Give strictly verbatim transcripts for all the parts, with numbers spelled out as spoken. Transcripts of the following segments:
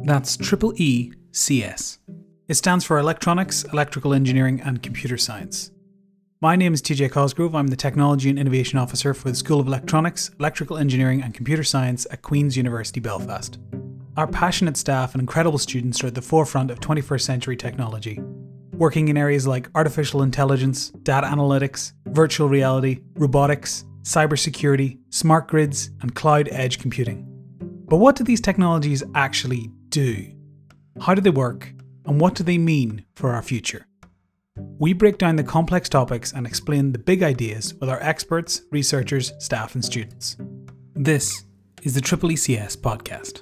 That's triple E C S. It stands for Electronics, Electrical Engineering and Computer Science. My name is T J Cosgrove. I'm the Technology and Innovation Officer for the School of Electronics, Electrical Engineering and Computer Science at Queen's University Belfast. Our passionate staff and incredible students are at the forefront of twenty-first century technology, working in areas like artificial intelligence, data analytics, virtual reality, robotics, cybersecurity, smart grids, and cloud edge computing. But what do these technologies actually do? How do they work? And what do they mean for our future? We break down the complex topics and explain the big ideas with our experts, researchers, staff, and students. This is the Triple E C S podcast.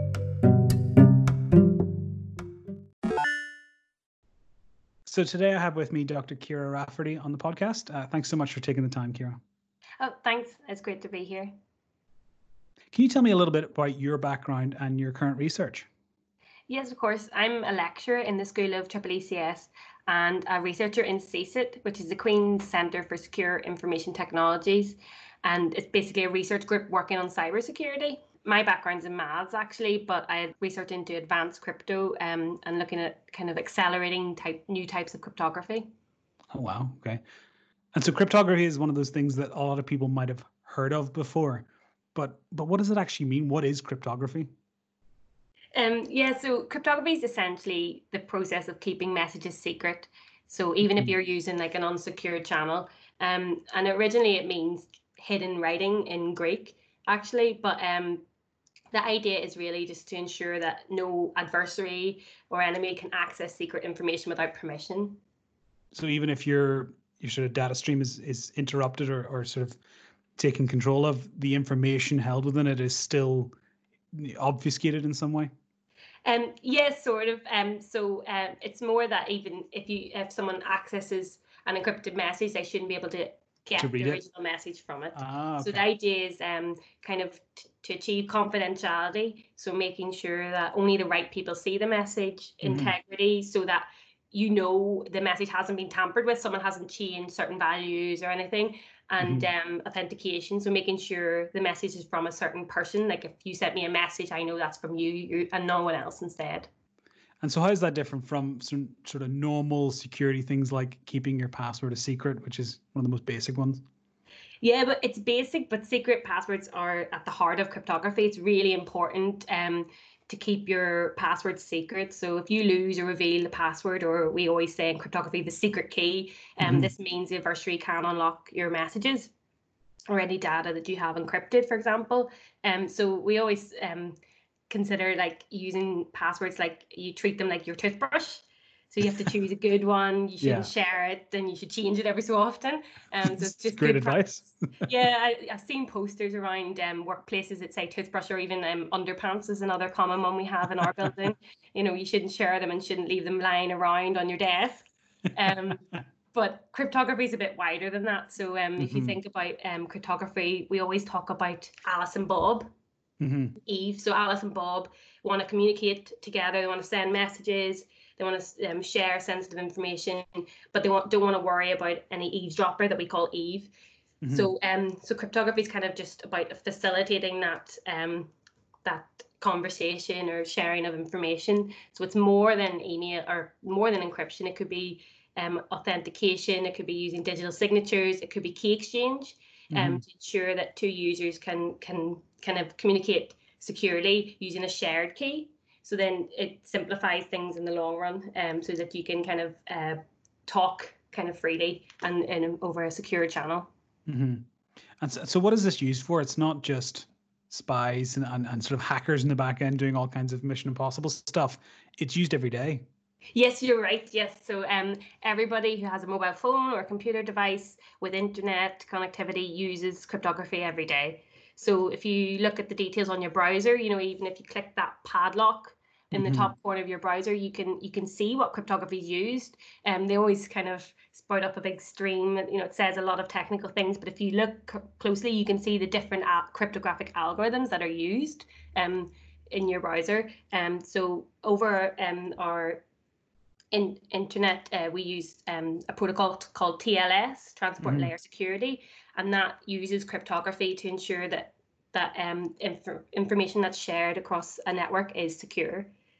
So today I have with me Doctor Ciara Rafferty on the podcast. Uh, thanks so much for taking the time, Ciara. Oh, thanks. It's great to be here. Can you tell me a little bit about your background and your current research? Yes, of course. I'm a lecturer in the School of Triple E C S and a researcher in C S I T, which is the Queen's Centre for Secure Information Technologies. And it's basically a research group working on cybersecurity. My background's in maths, actually, but I had research into advanced crypto um, and looking at kind of accelerating type new types of cryptography. Oh, wow. Okay. And so cryptography is one of those things that a lot of people might have heard of before. But but what does it actually mean? What is cryptography? Um, yeah, so cryptography is essentially the process of keeping messages secret. So even mm-hmm. if you're using like an unsecured channel, um, and originally it means hidden writing in Greek, actually, but um, the idea is really just to ensure that no adversary or enemy can access secret information without permission. So even if your your sort of data stream is is interrupted or or sort of taken control of, the information held within it is still obfuscated in some way? Um, yes, sort of. Um, so um, it's more that even if you if someone accesses an encrypted message, they shouldn't be able to get to the it? original message from it. Ah, okay. So the idea is um, kind of t- to achieve confidentiality. So making sure that only the right people see the message, mm-hmm. integrity, so that you know the message hasn't been tampered with, someone hasn't changed certain values or anything, and mm-hmm. um, authentication. So making sure the message is from a certain person. Like if you sent me a message, I know that's from you, you and no one else instead. And so how is that different from some sort of normal security things like keeping your password a secret, which is one of the most basic ones? Yeah, but it's basic, but secret passwords are at the heart of cryptography. It's really important um, to keep your password secret. So if you lose or reveal the password, or we always say in cryptography, the secret key, um, mm-hmm. this means the adversary can unlock your messages or any data that you have encrypted, for example. Um, so we always um, consider like using passwords like you treat them like your toothbrush. So you have to choose a good one. You shouldn't yeah. share it, and you should change it every so often. Um, so it's just great good advice. yeah, I, I've seen posters around um, workplaces that say toothbrush, or even um, underpants is another common one we have in our building. You know, you shouldn't share them and shouldn't leave them lying around on your desk. Um, but cryptography is a bit wider than that. So um, mm-hmm. if you think about um, cryptography, we always talk about Alice and Bob. Mm-hmm. Eve. So Alice and Bob want to communicate together. They want to send messages. They want to um, share sensitive information, but they want, don't want to worry about any eavesdropper that we call Eve. Mm-hmm. So, um, so cryptography is kind of just about facilitating that um, that conversation or sharing of information. So it's more than email or more than encryption. It could be um, authentication. It could be using digital signatures. It could be key exchange, um, mm-hmm. to ensure that two users can can kind of communicate securely using a shared key. So then it simplifies things in the long run, um, so that you can kind of uh, talk kind of freely and, and over a secure channel. Mm-hmm. And so, so what is this used for? It's not just spies and, and, and sort of hackers in the back end doing all kinds of Mission Impossible stuff. It's used every day. Yes, you're right. Yes. So um, everybody who has a mobile phone or a computer device with internet connectivity uses cryptography every day. So if you look at the details on your browser, you know, even if you click that padlock in the mm-hmm. top corner of your browser, you can you can see what cryptography is used. And um, they always kind of spout up a big stream. You know, it says a lot of technical things, but if you look c- closely, you can see the different a- cryptographic algorithms that are used um, in your browser. Um, so over um, our in internet, uh, we use um, a protocol t- called T L S, Transport mm-hmm. Layer Security, and that uses cryptography to ensure that that um, inf- information that's shared across a network is secure.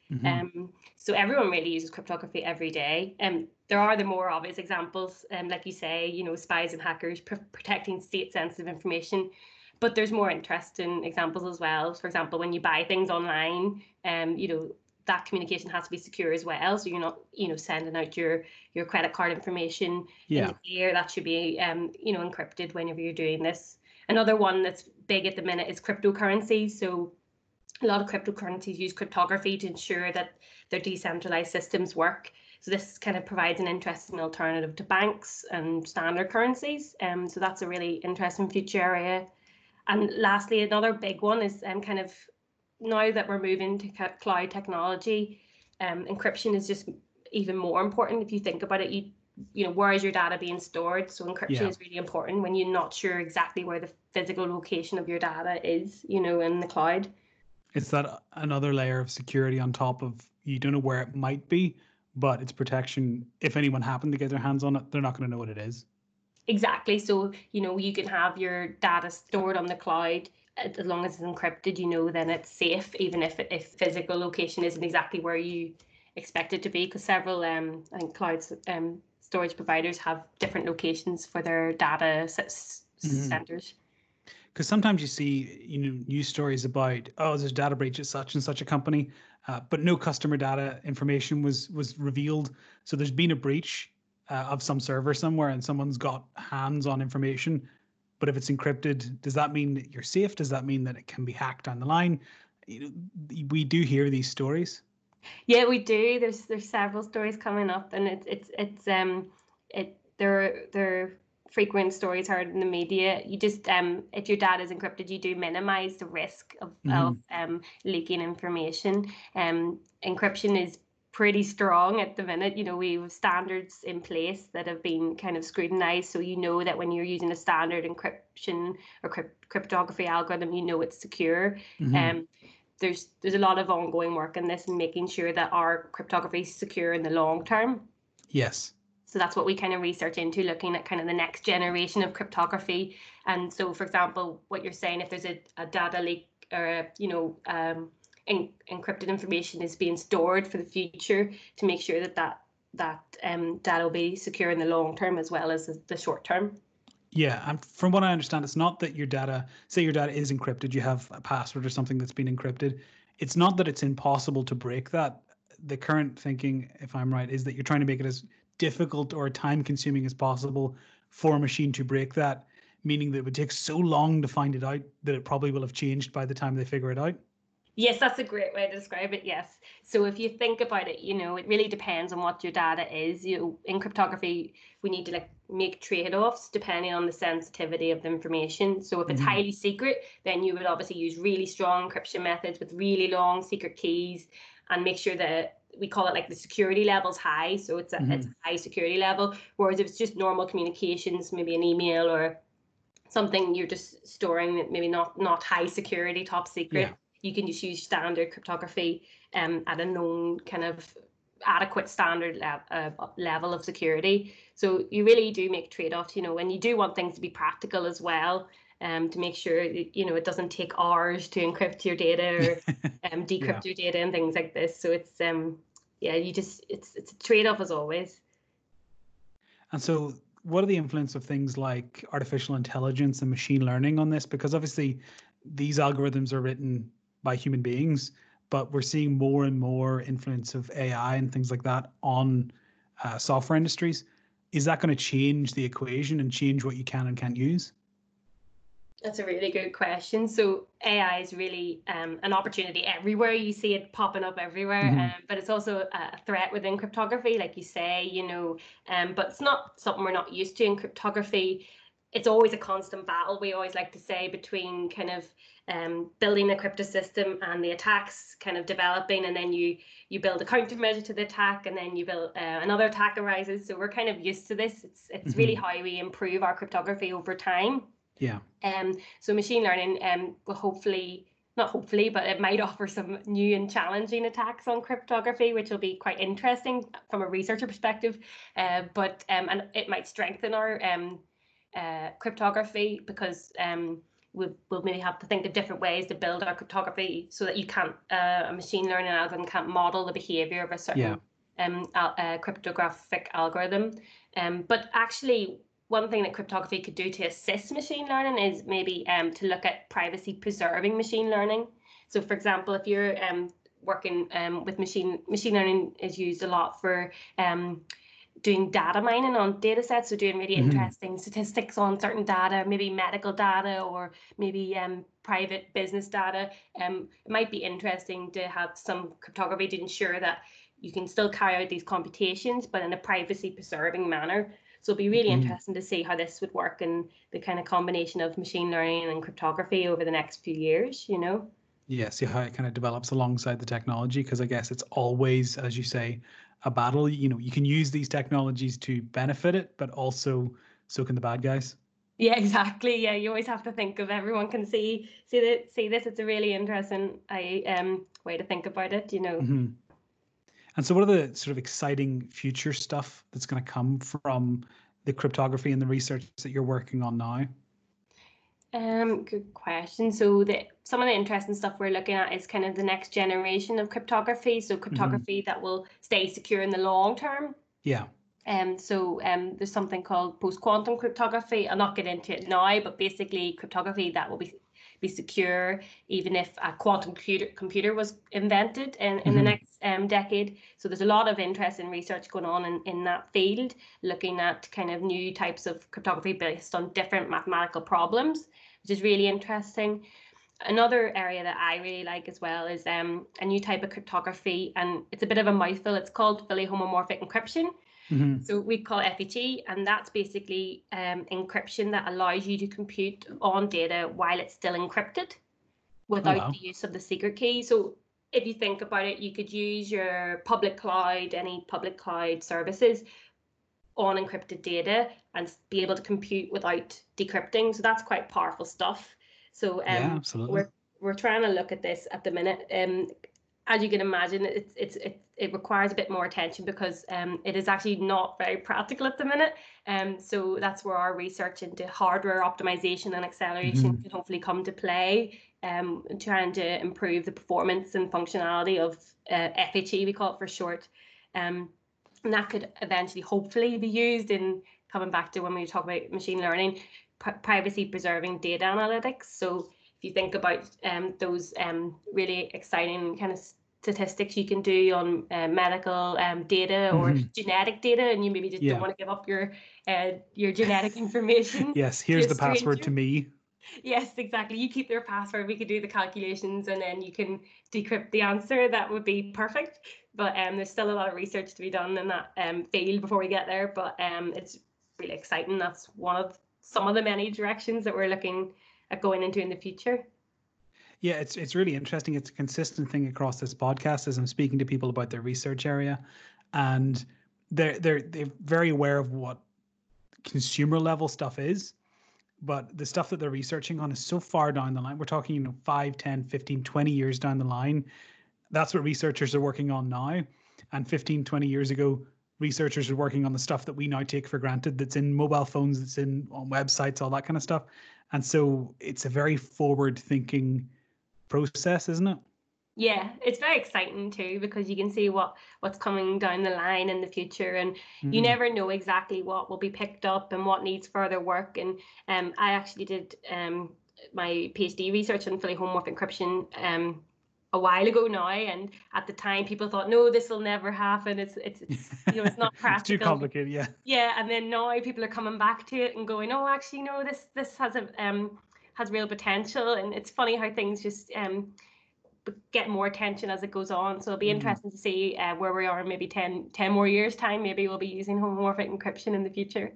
Mm-hmm. Um, so everyone really uses cryptography every day. Um, there are the more obvious examples, um, like you say, you know, spies and hackers pr- protecting state-sensitive information. But there's more interesting examples as well. For example, when you buy things online, um, you know, that communication has to be secure as well. So you're not, you know, sending out your your credit card information Yeah. in the air. That should be, um, you know, encrypted whenever you're doing this. Another one that's big at the minute is cryptocurrency. So a lot of cryptocurrencies use cryptography to ensure that their decentralized systems work. So this kind of provides an interesting alternative to banks and standard currencies. Um, so that's a really interesting future area. And lastly, another big one is um, kind of now that we're moving to cloud technology, um, encryption is just even more important. If you think about it, you you know, where is your data being stored? So encryption Yeah. is really important when you're not sure exactly where the physical location of your data is, you know, in the cloud. It's that another layer of security on top of, you don't know where it might be, but it's protection. If anyone happened to get their hands on it, they're not going to know what it is. Exactly. So, you know, you can have your data stored on the cloud as long as it's encrypted, you know, then it's safe, even if if physical location isn't exactly where you expect it to be, because several um I think cloud um storage providers have different locations for their data s- Mm-hmm. centers. Because sometimes you see, you know, news stories about, oh, there's a data breach at such and such a company, uh, but no customer data information was was revealed. So there's been a breach uh, of some server somewhere, and someone's got hands on information. But if it's encrypted, does that mean that you're safe? Does that mean that it can be hacked down the line? You know, we do hear these stories. Yeah, we do. There's there's several stories coming up, and it's it's it's um it they're they're frequent stories heard in the media. You just um if your data is encrypted, you do minimize the risk of Mm-hmm. of um leaking information. Um, encryption is pretty strong at the minute. You know, we have standards in place that have been kind of scrutinized, so you know that when you're using a standard encryption or crypt- cryptography algorithm, you know it's secure. Mm-hmm. Um, there's there's a lot of ongoing work in this and making sure that our cryptography is secure in the long term. Yes. So that's what we kind of research into, looking at kind of the next generation of cryptography. And so, for example, what you're saying, if there's a, a data leak or a, you know, um, en- encrypted information is being stored for the future, to make sure that that that um, data will be secure in the long term as well as the short term. Yeah, and from what I understand, it's not that your data, say your data is encrypted, you have a password or something that's been encrypted. It's not that it's impossible to break that. The current thinking, if I'm right, is that you're trying to make it as difficult or time consuming as possible for a machine to break that, meaning that it would take so long to find it out that it probably will have changed by the time they figure it out. Yes, that's a great way to describe it. Yes. So if you think about it, you know, it really depends on what your data is. You know, in cryptography, we need to like make trade-offs depending on the sensitivity of the information. So if it's Mm-hmm. highly secret, then you would obviously use really strong encryption methods with really long secret keys and make sure that we call it like the security level's high. So it's a, Mm-hmm. it's a high security level. Whereas if it's just normal communications, maybe an email or something you're just storing, maybe not not high security, top secret, Yeah. you can just use standard cryptography um, at a known kind of adequate standard le- uh, level of security. So you really do make trade-offs, you know, and you do want things to be practical as well, um, to make sure that, you know, it doesn't take hours to encrypt your data or um, decrypt Yeah. your data and things like this. So it's um yeah, you just it's it's a trade-off as always. And so, what are the influence of things like artificial intelligence and machine learning on this? Because obviously, these algorithms are written by human beings, but we're seeing more and more influence of A I and things like that on uh, software industries. Is that going to change the equation and change what you can and can't use? That's a really good question. So A I is really um, an opportunity everywhere. You see it popping up everywhere, Mm-hmm. um, but it's also a threat within cryptography, like you say, you know. Um, but it's not something we're not used to in cryptography. It's always a constant battle. We always like to say between kind of um, building a crypto system and the attacks kind of developing, and then you you build a countermeasure to the attack, and then you build uh, another attack arises. So we're kind of used to this. It's it's Mm-hmm. really how we improve our cryptography over time. Yeah. Um, so machine learning um, will hopefully, not hopefully, but it might offer some new and challenging attacks on cryptography, which will be quite interesting from a researcher perspective. Uh, but um, and it might strengthen our um, uh, cryptography because um, we'll, we'll maybe have to think of different ways to build our cryptography so that you can't, uh, a machine learning algorithm can't model the behavior of a certain Yeah. um, al- uh, cryptographic algorithm. Um, but actually, one thing that cryptography could do to assist machine learning is maybe um, to look at privacy preserving machine learning. So for example, if you're um, working um, with machine, machine learning is used a lot for um, doing data mining on data sets, so doing really Mm-hmm. interesting statistics on certain data, maybe medical data or maybe um, private business data. Um, it might be interesting to have some cryptography to ensure that you can still carry out these computations, but in a privacy preserving manner. So it'll be really Mm-hmm. interesting to see how this would work in the kind of combination of machine learning and cryptography over the next few years, you know? Yeah, see how it kind of develops alongside the technology, because I guess it's always, as you say, a battle. You know, you can use these technologies to benefit it, but also so can the bad guys. Yeah, exactly. Yeah, you always have to think of everyone can see see that see this. It's a really interesting I um way to think about it, you know. Mm-hmm. And so what are the sort of exciting future stuff that's going to come from the cryptography and the research that you're working on now? Um, good question. So the some of the interesting stuff we're looking at is kind of the next generation of cryptography. So cryptography that will stay secure in the long term. Yeah. Um, so um, there's something called post-quantum cryptography. I'll not get into it now, but basically cryptography that will be be secure even if a quantum computer computer was invented in, in the Mhm. next um, decade. So there's a lot of interest in research going on in, in that field, looking at kind of new types of cryptography based on different mathematical problems, which is really interesting. Another area that I really like as well is um, a new type of cryptography, and it's a bit of a mouthful. It's called fully homomorphic encryption. Mhm. So we call it F H E, and that's basically um, encryption that allows you to compute on data while it's still encrypted without wow. the use of the secret key. So if you think about it, you could use your public cloud, any public cloud services on encrypted data and be able to compute without decrypting. So that's quite powerful stuff. So um, Yeah, absolutely. we're we're trying to look at this at the minute. Um, as you can imagine, it's it's it, it requires a bit more attention because um, it is actually not very practical at the minute. Um, so that's where our research into hardware optimization and acceleration Mhm. can hopefully come to play. Um, trying to improve the performance and functionality of uh, F H E, we call it for short. Um, and that could eventually hopefully be used in coming back to when we talk about machine learning, privacy preserving data analytics. So if you think about um, those um, really exciting kind of statistics you can do on uh, medical um, data or Mhm. genetic data, and you maybe just Yeah. don't want to give up your uh, your genetic information Yes, to here's a the password stranger. to me. Yes, exactly. You keep their password, we could do the calculations, and then you can decrypt the answer. That would be perfect. But um, there's still a lot of research to be done in that um, field before we get there. But um, it's really exciting. That's one of some of the many directions that we're looking at going into in the future. Yeah, it's it's really interesting. It's a consistent thing across this podcast as I'm speaking to people about their research area, and they're they're they're very aware of what consumer level stuff is, but the stuff that they're researching on is so far down the line. We're talking, you know, five, ten, fifteen, twenty years down the line. That's what researchers are working on now. And fifteen, twenty years ago, researchers are working on the stuff that we now take for granted, that's in mobile phones, that's in on websites, all that kind of stuff. And so it's a very forward thinking process, isn't it? Yeah, it's very exciting too because you can see what what's coming down the line in the future, and you Mm. never know exactly what will be picked up and what needs further work. And um, I actually did um my PhD research on fully homomorphic encryption um a while ago now, and at the time people thought, no, this will never happen. It's it's it's you know it's not It's too practical. complicated, yeah. Yeah, and then now people are coming back to it and going, oh, actually, no, this this has a um has real potential. And it's funny how things just um get more attention as it goes on. So it'll be Mm. interesting to see uh, where we are in maybe ten, ten more years time. Maybe we'll be using homomorphic encryption in the future.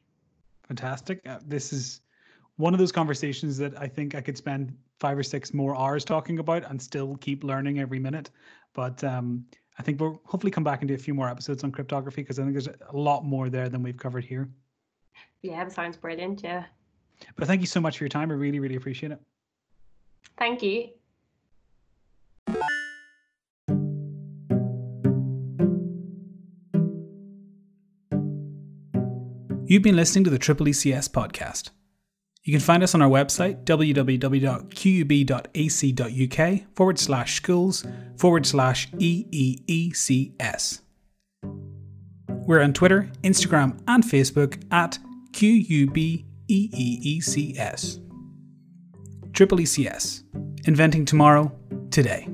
Fantastic. Uh, this is one of those conversations that I think I could spend five or six more hours talking about and still keep learning every minute. But um, I think we'll hopefully come back and do a few more episodes on cryptography, because I think there's a lot more there than we've covered here. Yeah, that sounds brilliant. Yeah. But thank you so much for your time. I really, really appreciate it. Thank you. You've been listening to the Triple E C S podcast. You can find us on our website, www.qub.ac.uk forward slash schools forward slash EEECS. We're on Twitter, Instagram and Facebook at QUBEEECS. Triple E C S. Inventing tomorrow, today.